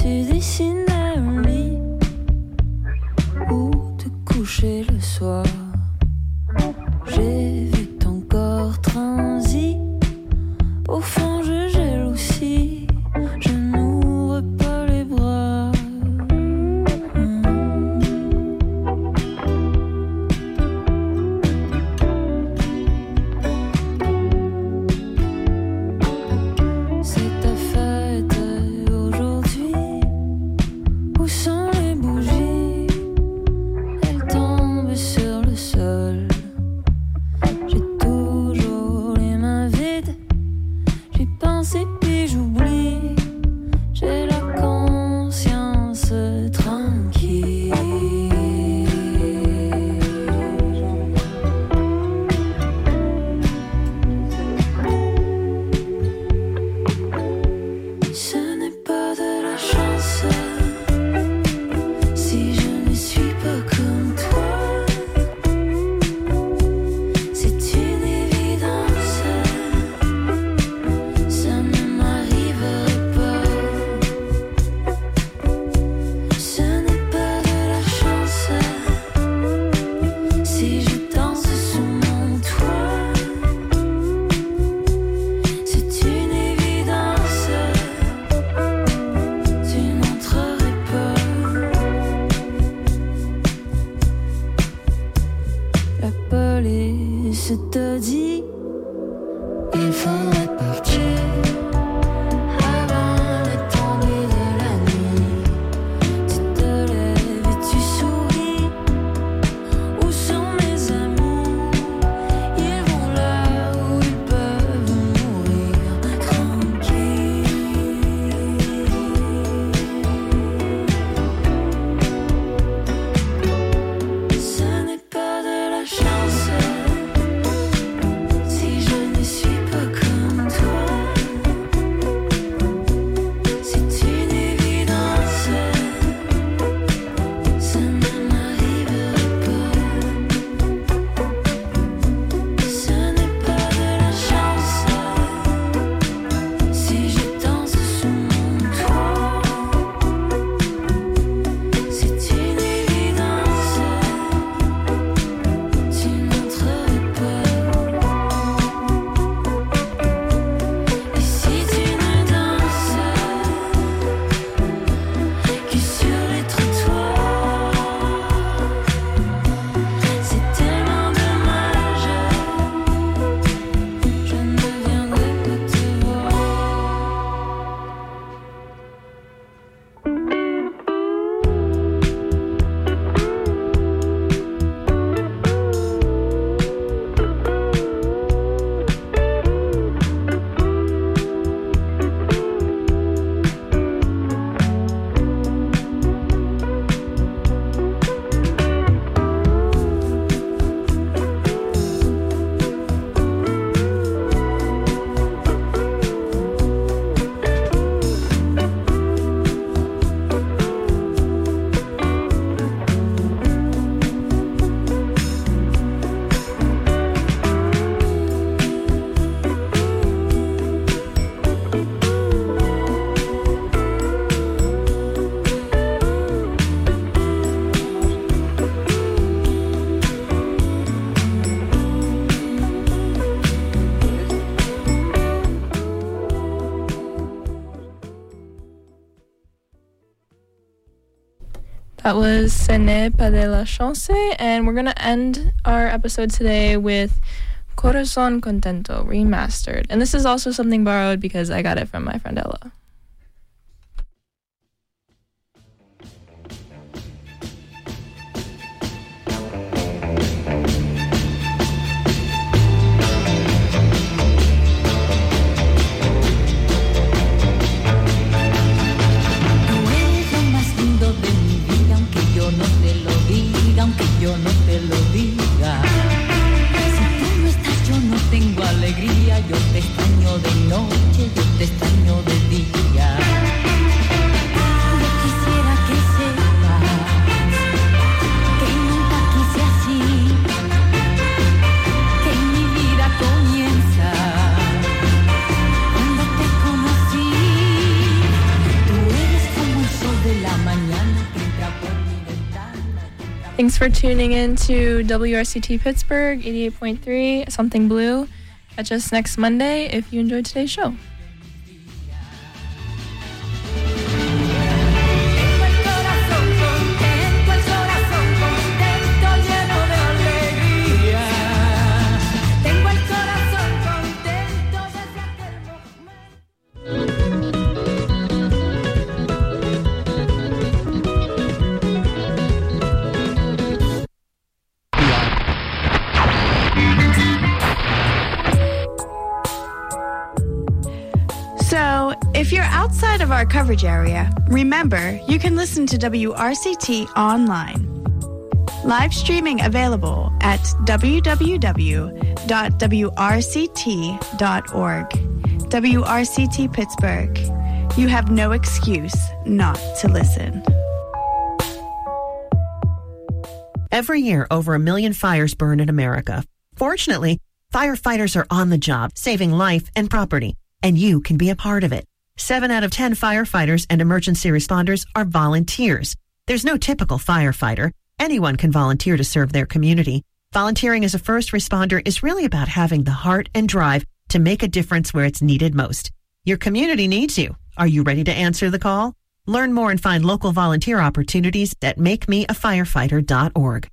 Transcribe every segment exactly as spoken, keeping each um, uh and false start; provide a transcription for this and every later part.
tu dessinais un lit où te coucher le soir. J'ai vu ton corps transi, au fond je gèle aussi, je n'ouvre pas les bras. C'est ta fête aujourd'hui, où sont les bougies? Elles tombent sur le sol. J'ai toujours les mains vides, j'y pense et puis j'oublie. J'ai la conscience tranquille. Ce n'est pas de la chance si je ne suis pas comme toi. C'est une évidence, ça ne m'arriverait pas. Ce n'est pas de la chance si je danse sous mon toit. C'est une évidence, tu n'entrerais pas. La police te dit il faudrait partir avant la tombée de la nuit. Tu te lèves et tu souris. Où sont mes amours? Ils vont là où ils peuvent mourir tranquilles. Ce n'est pas de la chance si je ne suis pas comme toi. C'est une évidence, ça ne m'arriverait pas. Ce n'est pas de la chance si je danse sous mon toit. C'est une évidence, tu n'entrerais pas. Et si tu ne danses que sur les trottoirs, c'est tellement dommage, je ne viendrai pas te voir. That was Ce n'est pas de la chance, and we're going to end our episode today with Corazón Contento remastered. And this is also something borrowed because I got it from my friend Ella. Tú eres lo más lindo de mi vida, aunque yo no te lo diga, aunque yo no te lo diga. Si tú no estás, yo no tengo alegría. Yo te extraño de noche, yo te extraño de día. Thanks for tuning in to W R C T Pittsburgh eighty-eight point three, Something Blue. Catch us next Monday if you enjoyed today's show. So, if you're outside of our coverage area, remember you can listen to W R C T online. Live streaming available at w w w dot w r c t dot org. W R C T Pittsburgh. You have no excuse not to listen. Every year, over a million fires burn in America. Fortunately, firefighters are on the job, saving life and property, and you can be a part of it. Seven out of ten firefighters and emergency responders are volunteers. There's no typical firefighter. Anyone can volunteer to serve their community. Volunteering as a first responder is really about having the heart and drive to make a difference where it's needed most. Your community needs you. Are you ready to answer the call? Learn more and find local volunteer opportunities at make me a firefighter dot org.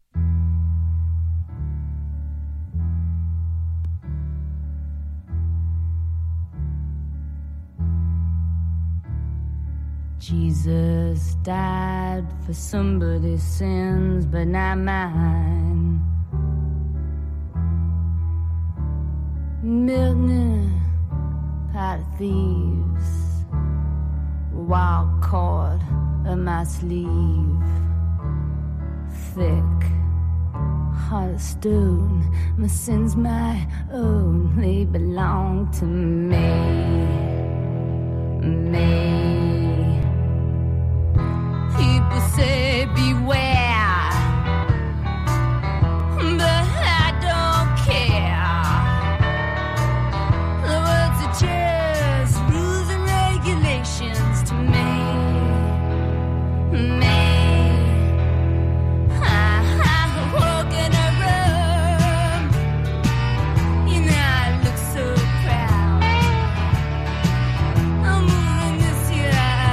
Jesus died for somebody's sins, but not mine. Milton, pot of thieves, wild cord of my sleeve, thick heart of stone. My sins my own, they belong to me, me. People say beware, but I don't care. The words are just rules and regulations to me, me. I, I walk in a room, you know I look so proud. I'm moving this year.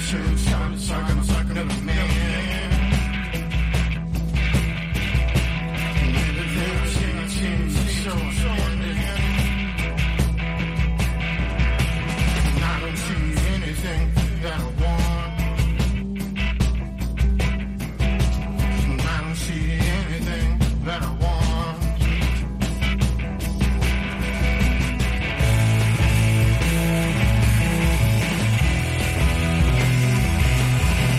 Thank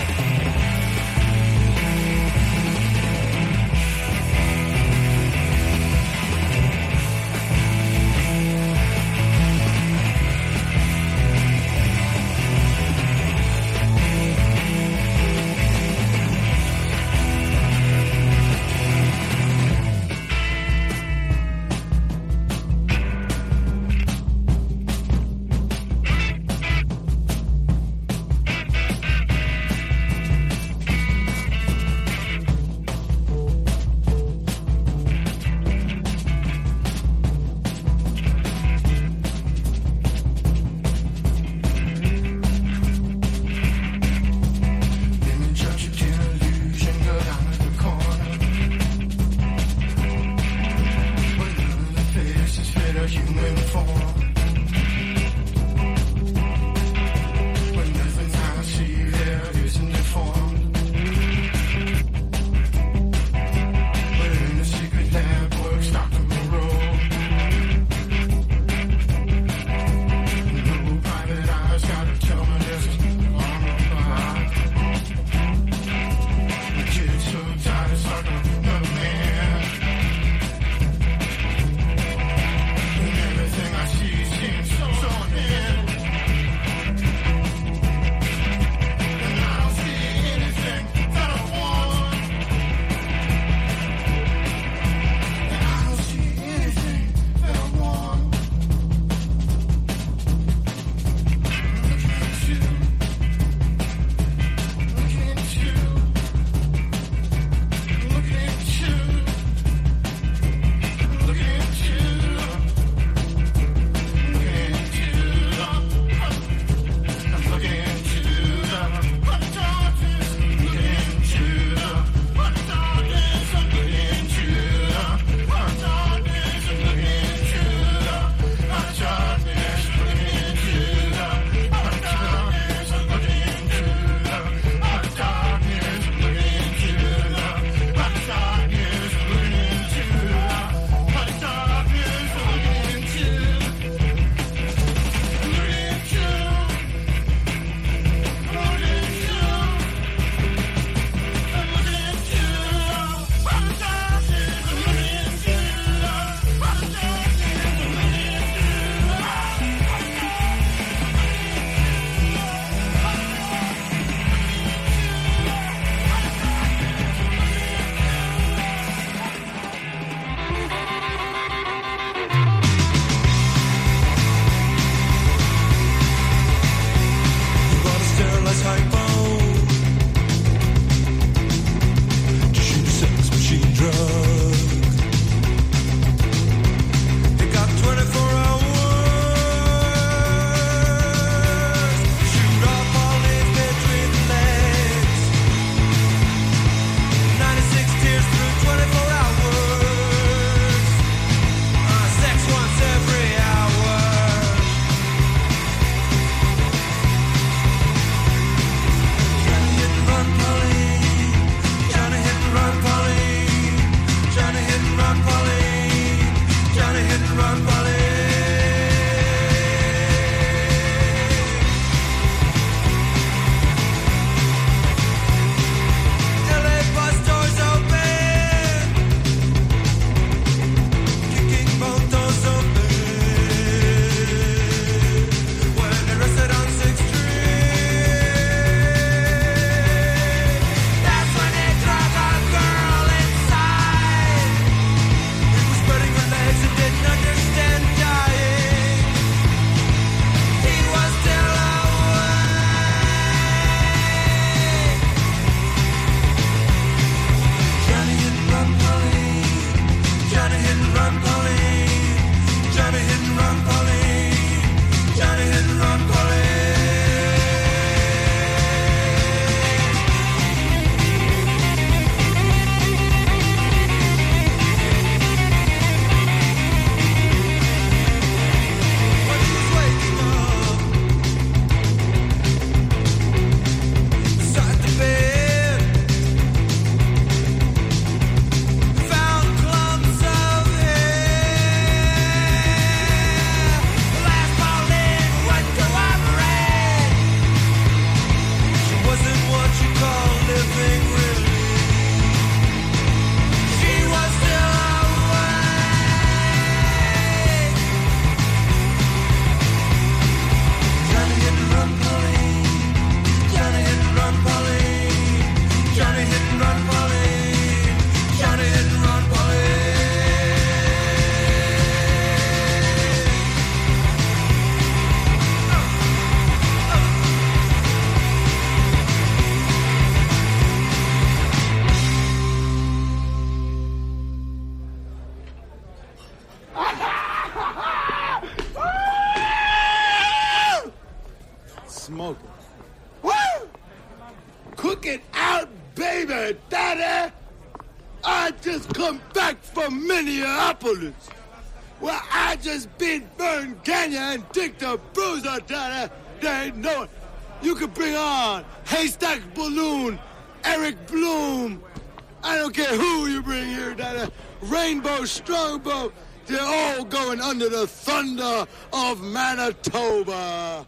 Looking out, baby, daddy. I just come back from Minneapolis, where I just beat Vern Gagne and Dick the Bruiser, daddy. They ain't know it. You can bring on Haystack Balloon, Eric Bloom. I don't care who you bring here, daddy. Rainbow Strongbow. They're all going under the thunder of Manitoba.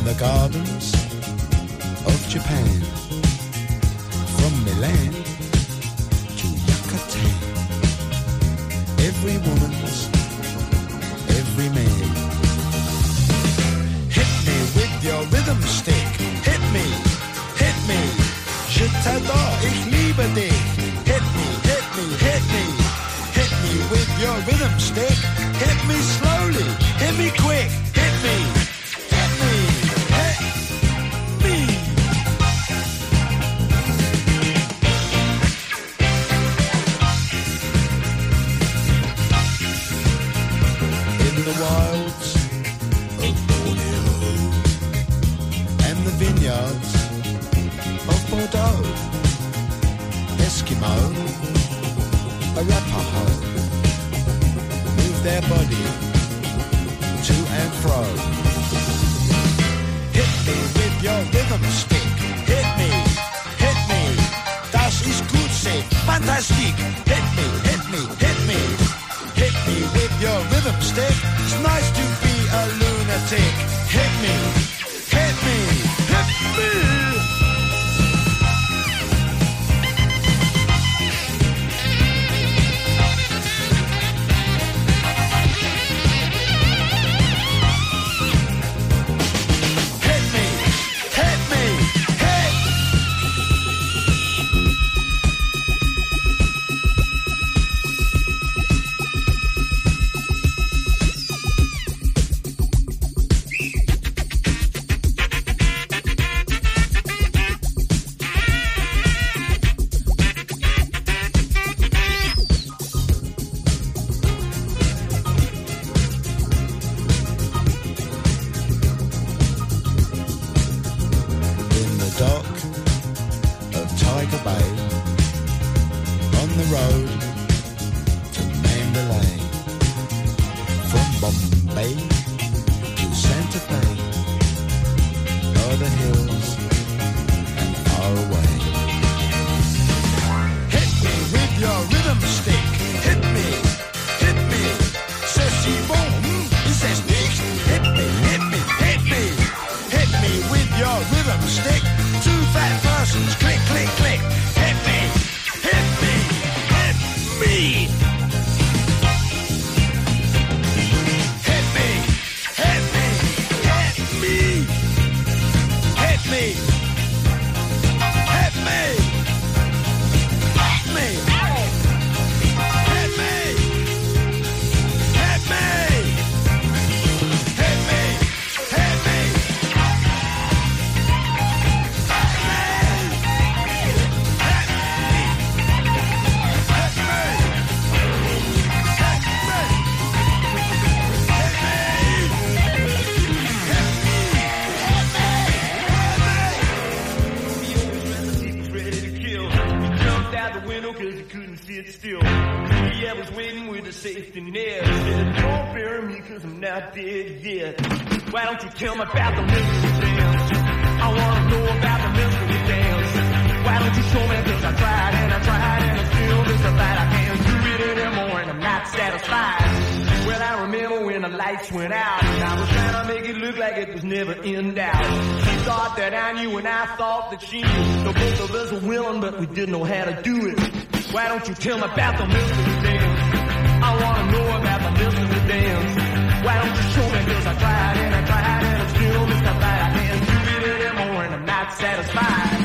the gardens of Japan, from Milan to Yucatan. Every woman's every man. Hit me with your rhythm stick. Hit me, hit me. Je t'adore, ich liebe dich. Hit me, hit me, hit me. Hit me with your rhythm stick. Hit me slowly, hit me quick. Hit me, hit me, hit me. In the wilds of Borneo and the vineyards of Bordeaux, Eskimo, Arapaho, move their body to and fro. Hit me with your rhythm stick. Hit me, hit me. Das ist gut, say, fantastic. Hit me, hit me, hit me. Hit me with your rhythm stick. It's nice to be a lunatic. Hit me, hit me, hit me. Tell me about the mystery dance. I wanna know about the mystery dance. Why don't you show me? Cause I tried and I tried and I'm still mystified. I can't do it anymore and I'm not satisfied. Well, I remember when the lights went out and I was trying to make it look like it was never in doubt. She thought that I knew and I thought that she knew. So both of us were willing but we didn't know how to do it. Why don't you tell me about the mystery dance? I wanna know about the mystery dance. Why don't you show me? Cause I tried and I tried and I'm still mystified. I can't do it anymore and I'm not satisfied.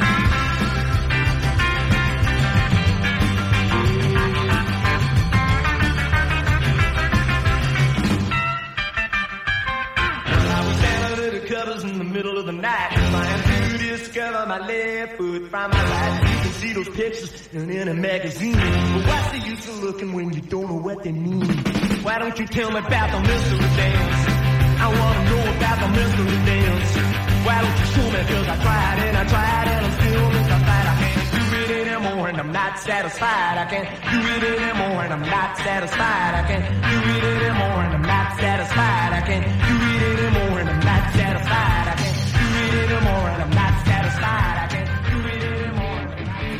I was down under the covers in the middle of the night, trying to discover my left foot from my right. You can see those pictures in a magazine, but what's the use of looking when you don't know what they mean? Why don't you tell me about the mystery dance? I wanna know about the mystery dance. Why don't you show me? Cause I tried and I tried and I'm still mystified. I can't do it anymore and I'm not satisfied. I can't do it anymore and I'm not satisfied. I can't do it anymore and I'm not satisfied. I can't do it anymore and I'm not satisfied. I can't do it anymore and I'm not satisfied. I can't do it anymore and I'm not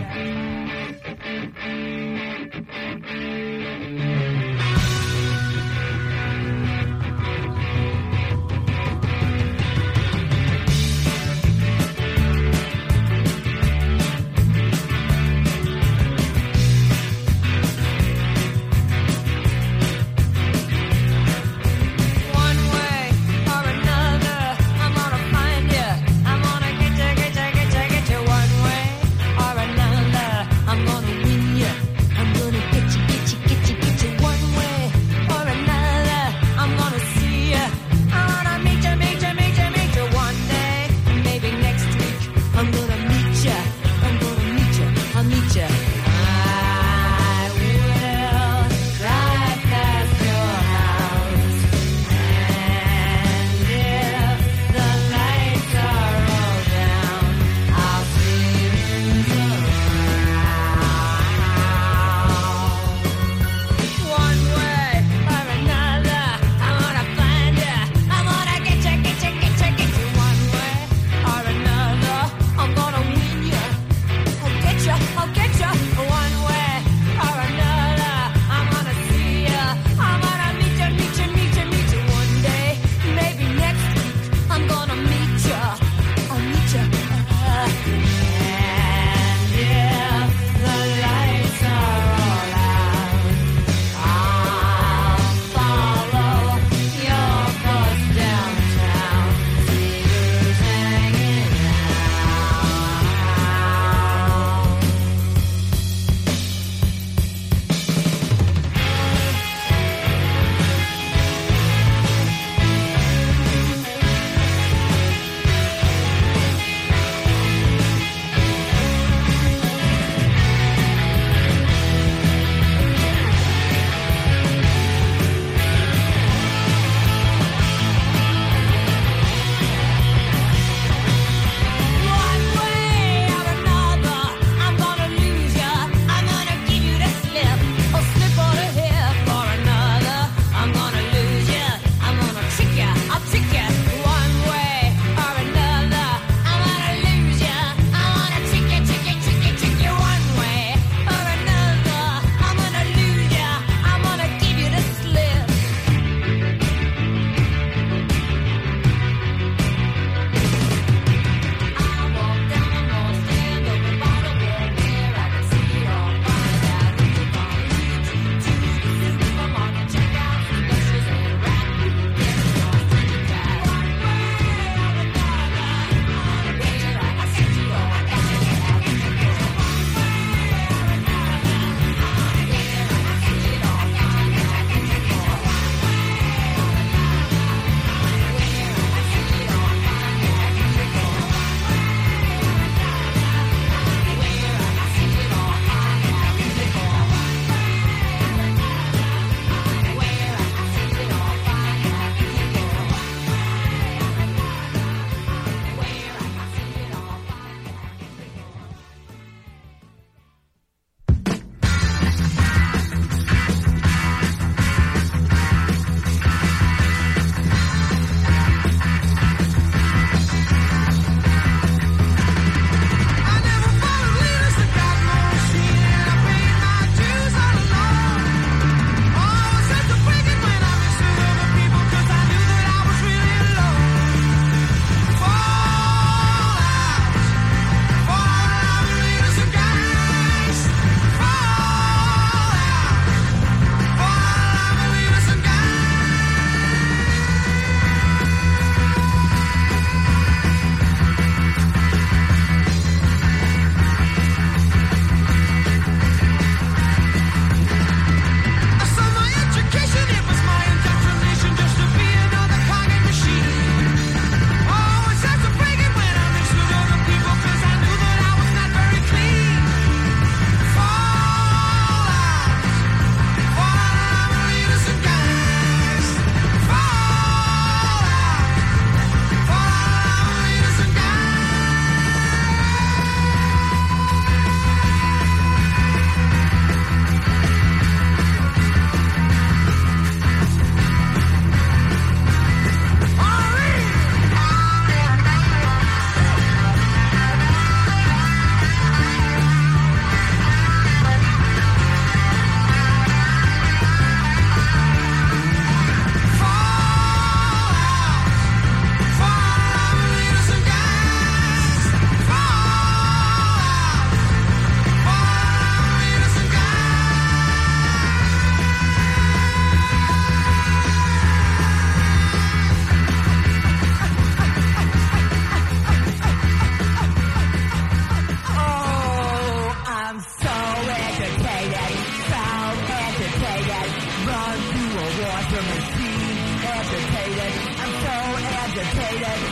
satisfied.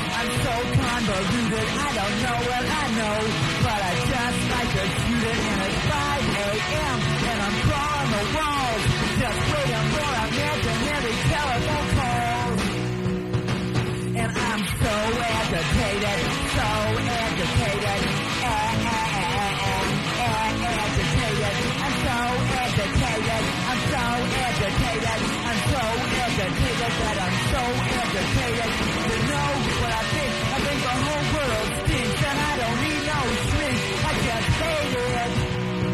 I'm so convoluted, I don't know what I know, but I just like to shoot it, and it's five a.m. and I'm crawling the walls, just waiting for imaginary telephone calls. And I'm so agitated, so agitated, a- a- a- a- a- agitated. I'm so agitated, I'm so agitated, I'm so agitated that I'm so agitated. You know what I think? I think the whole world stinks, and I don't need no shrink. I just hate it.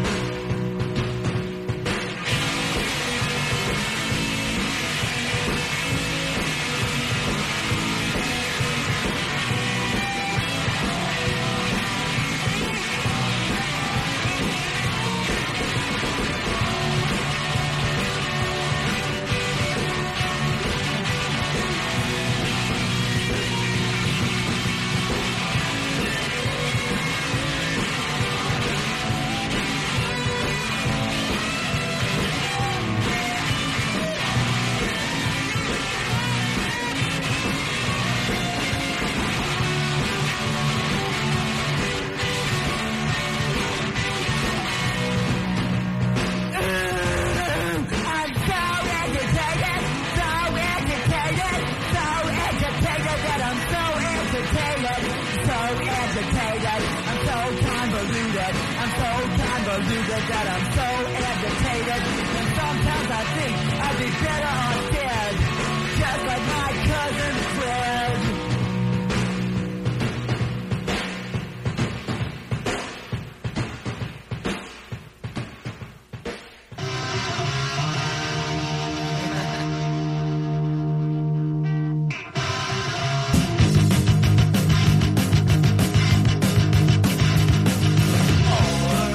That I'm so agitated, and sometimes I think I'd be better off dead, just like my cousin Fred.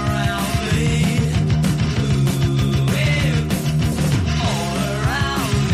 All around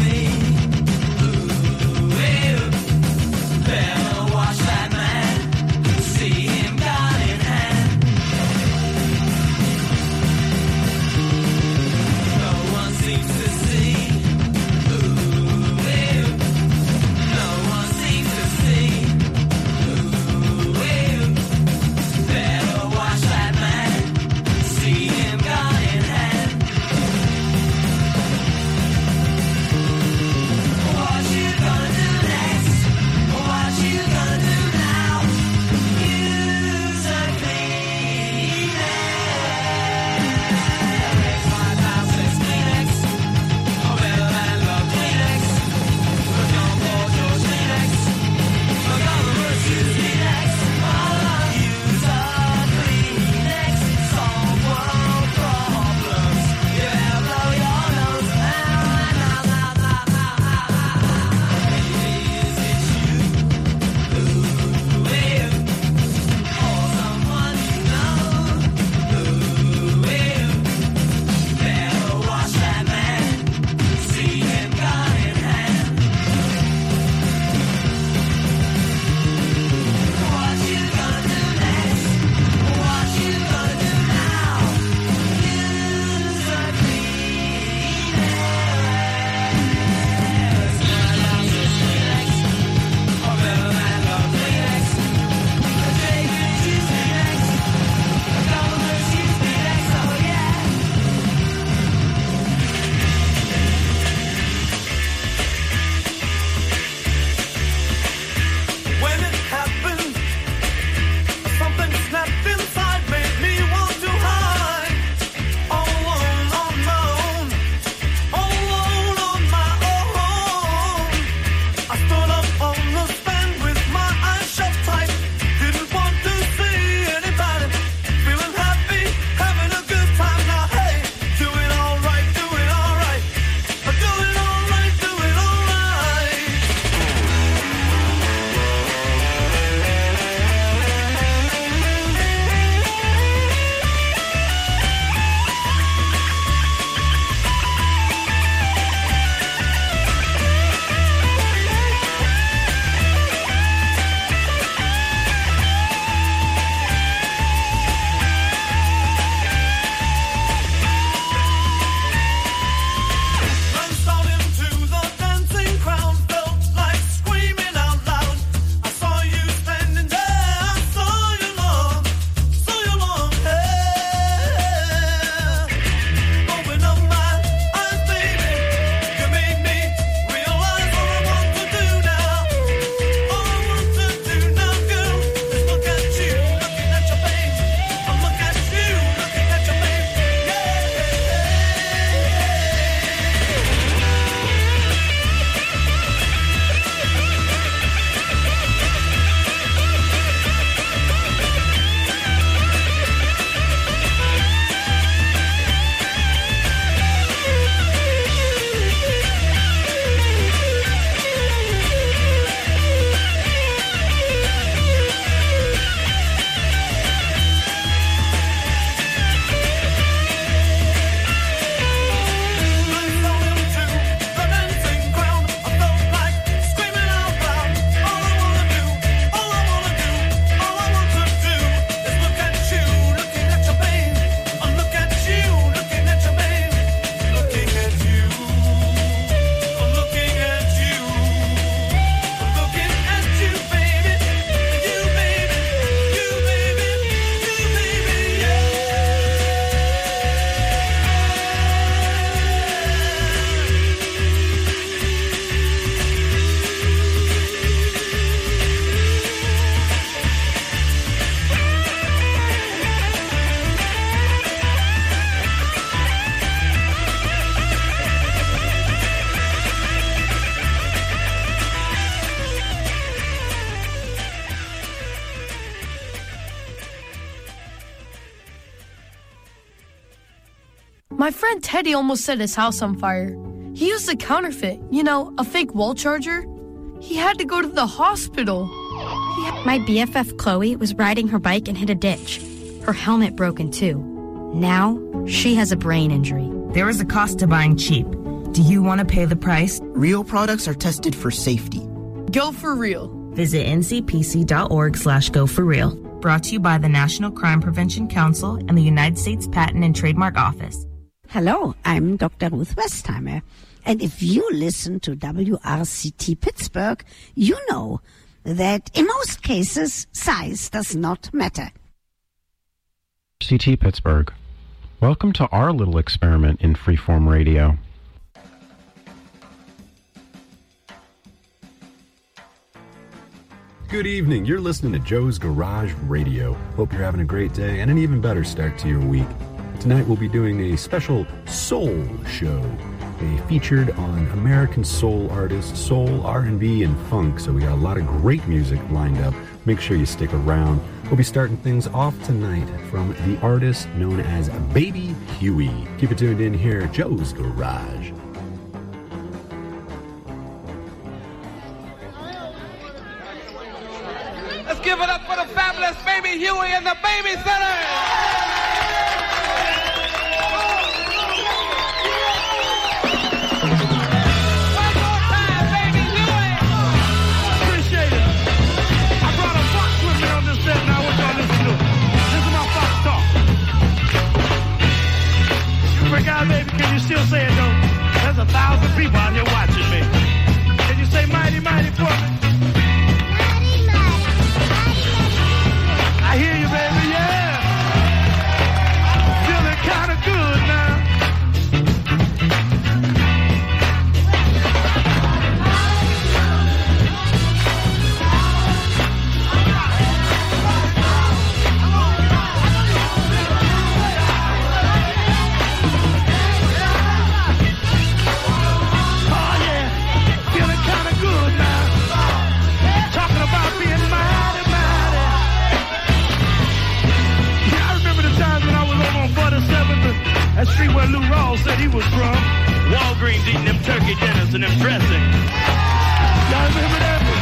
My friend Teddy almost set his house on fire. He used a counterfeit, you know, a fake wall charger. He had to go to the hospital. My B F F Chloe was riding her bike and hit a ditch. Her helmet broken too. Now, she has a brain injury. There is a cost to buying cheap. Do you want to pay the price? Real products are tested for safety. Go for real. Visit ncpc.org slash go for real. Brought to you by the National Crime Prevention Council and the United States Patent and Trademark Office. Hello, I'm Doctor Ruth Westheimer. And if you listen to W R C T Pittsburgh, you know that in most cases, size does not matter. C T Pittsburgh. Welcome to our little experiment in freeform radio. Good evening. You're listening to Joe's Garage Radio. Hope you're having a great day and an even better start to your week. Tonight we'll be doing a special soul show, a featured on American soul artists, soul, R and B, and funk. So we got a lot of great music lined up. Make sure you stick around. We'll be starting things off tonight from the artist known as Baby Huey. Keep it tuned in here at Joe's Garage. Let's give it up for the fabulous Baby Huey and the Baby Sitters! Baby, can you still say it though? There's a thousand people out here watching me. Can you say mighty, mighty for me? Mighty, mighty, mighty, mighty. I hear you, baby, yeah. Feeling kind of good now. That street where Lou Rawls said he was from. Walgreens eating them turkey dinners and them dressings. Y'all remember that?